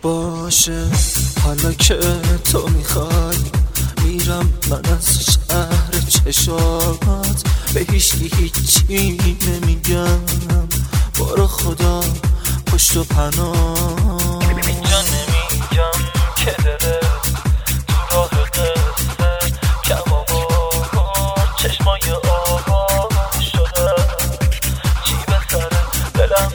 باشه حالا که تو میخوای میرم من از شهر چشات، به هیچکی هیچی نمیگم، برو خدا پشت و پناه. اینجا نمیگم که داره تو راه قصه کم آورد، چشمای آباد شده، چی به سر دلم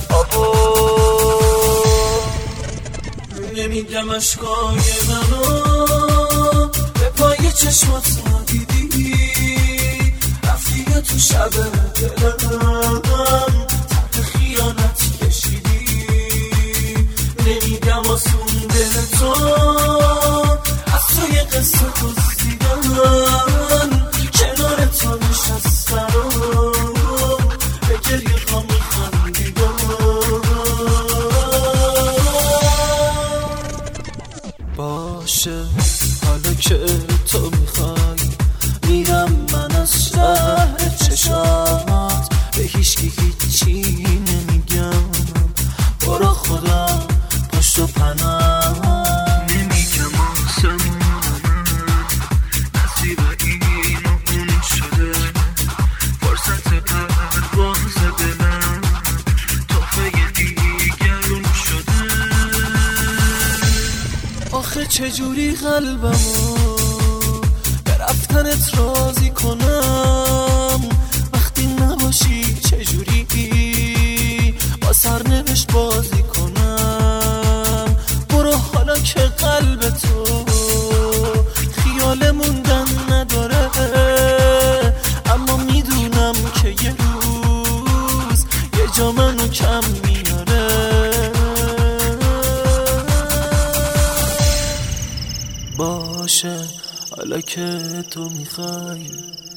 نمیگم اشکای منو به پای چشمات ندیدی، رفتی تو شب دلم تحت خیانت کشیدی. نمیگم آسون دل تو از توی قصه دزدیدن، کنار تو نشستن و به گریه ها میخندیدن. باشه حالا که تو میخوای میرم من از شهر چشمات، به هیچکی هیچی نمیگم، برو خدا پشت و پناه. نمیگم آسمون من نصیب این و اون شده، فرصت پرواز دلم تحفه دیگرون شده. آخه چجوری قلبمو به رفتنت راضی کنم، وقتی نباشی چجوری با سرنوشت بازی کنم. برو حالا که قلب تو خیال موندن نداره، اما میدونم که یه روز یه جا منو کم میاره. باشه حالا که تو میخوای